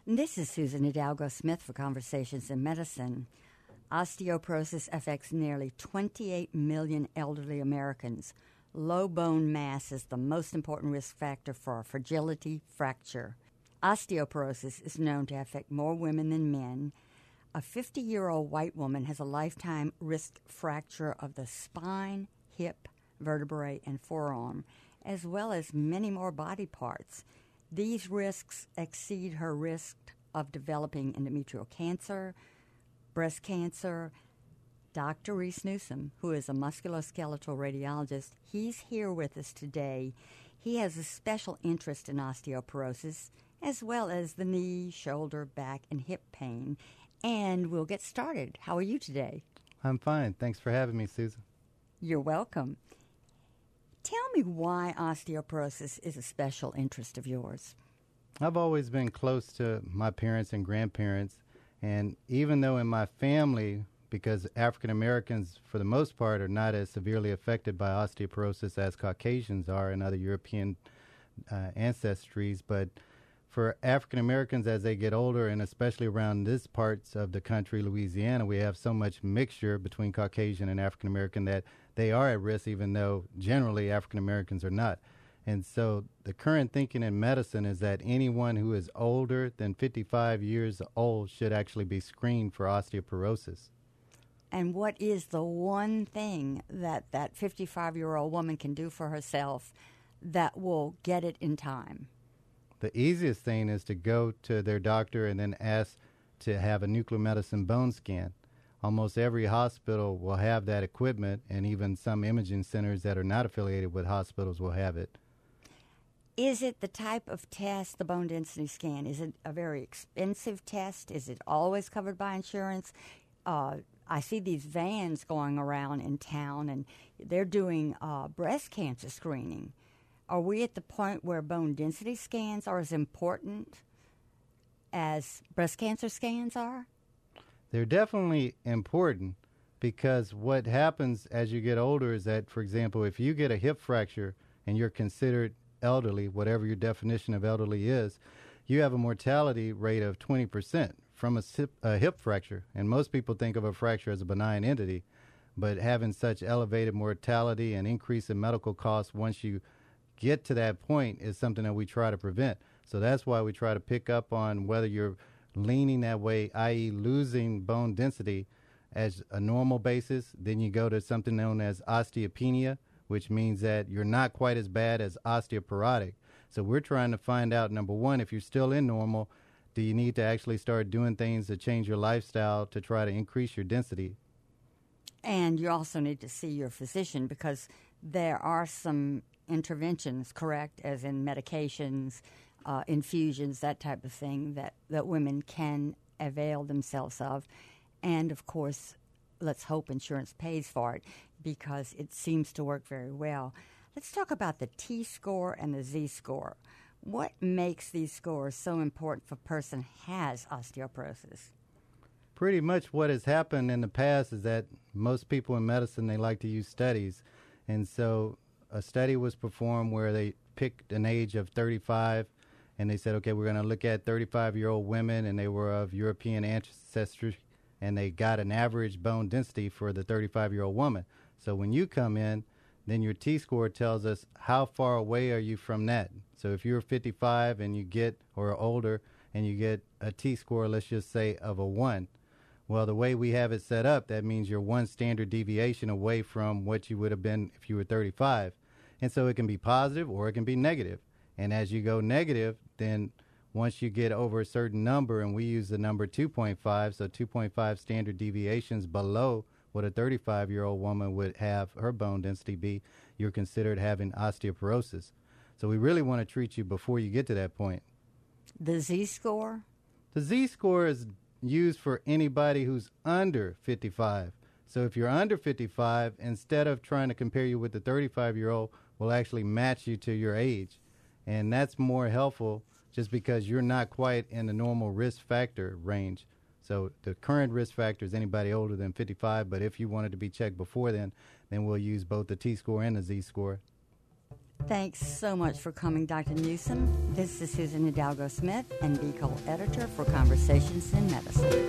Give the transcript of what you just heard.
This is Susan Hidalgo Smith for Conversations in Medicine. Osteoporosis affects nearly 28 million elderly Americans. Low bone mass is the most important risk factor for a fragility fracture. Osteoporosis is known to affect more women than men. A 50-year-old white woman has a lifetime risk fracture of the spine, hip, vertebrae, and forearm, as well as many more body parts. These risks exceed her risk of developing endometrial cancer, breast cancer. Dr. Reese Newsom, who is a musculoskeletal radiologist, he's here with us today. He has a special interest in osteoporosis, as well as the knee, shoulder, back, and hip pain. And we'll get started. How are you today? I'm fine. Thanks for having me, Susan. You're welcome. Tell me why osteoporosis is a special interest of yours. I've always been close to my parents and grandparents, and even though in my family, because African Americans for the most part are not as severely affected by osteoporosis as Caucasians are and other European ancestries, but for African Americans as they get older, and especially around this parts of the country, Louisiana, we have so much mixture between Caucasian and African American that they are at risk, even though generally African Americans are not. And so the current thinking in medicine is that anyone who is older than 55 years old should actually be screened for osteoporosis. And what is the one thing that 55-year-old woman can do for herself that will get it in time? The easiest thing is to go to their doctor and then ask to have a nuclear medicine bone scan. Almost every hospital will have that equipment, and even some imaging centers that are not affiliated with hospitals will have it. Is it the type of test, the bone density scan, is it a very expensive test? Is it always covered by insurance? I see these vans going around in town, and they're doing breast cancer screening. Are we at the point where bone density scans are as important as breast cancer scans are? They're definitely important, because what happens as you get older is that, for example, if you get a hip fracture and you're considered elderly, whatever your definition of elderly is, you have a mortality rate of 20% from a hip fracture. And most people think of a fracture as a benign entity, but having such elevated mortality and increase in medical costs once you get to that point is something that we try to prevent. So that's why we try to pick up on whether you're leaning that way, i.e. losing bone density as a normal basis. Then you go to something known as osteopenia, which means that you're not quite as bad as osteoporotic. So we're trying to find out, number one, if you're still in normal, do you need to actually start doing things to change your lifestyle to try to increase your density? And you also need to see your physician, because there are some interventions, correct, as in medications, infusions, that type of thing that women can avail themselves of. And, of course, let's hope insurance pays for it, because it seems to work very well. Let's talk about the T-score and the Z-score. What makes these scores so important if a person has osteoporosis? Pretty much what has happened in the past is that most people in medicine, they like to use studies. And so a study was performed where they picked an age of 35, and they said, okay, we're going to look at 35-year-old women, and they were of European ancestry, and they got an average bone density for the 35-year-old woman. So when you come in, then your T-score tells us how far away are you from that. So if you're 55 and you get, or older, and you get a T-score, let's just say, of a 1, well, the way we have it set up, that means you're one standard deviation away from what you would have been if you were 35. And so it can be positive or it can be negative. And as you go negative, then once you get over a certain number, and we use the number 2.5, so 2.5 standard deviations below what a 35-year-old woman would have her bone density be, you're considered having osteoporosis. So we really want to treat you before you get to that point. The Z-score? The Z-score is used for anybody who's under 55. So if you're under 55, instead of trying to compare you with the 35-year-old, we'll actually match you to your age. And that's more helpful just because you're not quite in the normal risk factor range. So the current risk factor is anybody older than 55, but if you wanted to be checked before then we'll use both the T-score and the Z-score. Thanks so much for coming, Dr. Newsom. This is Susan Hidalgo Smith, NB Cole editor for Conversations in Medicine.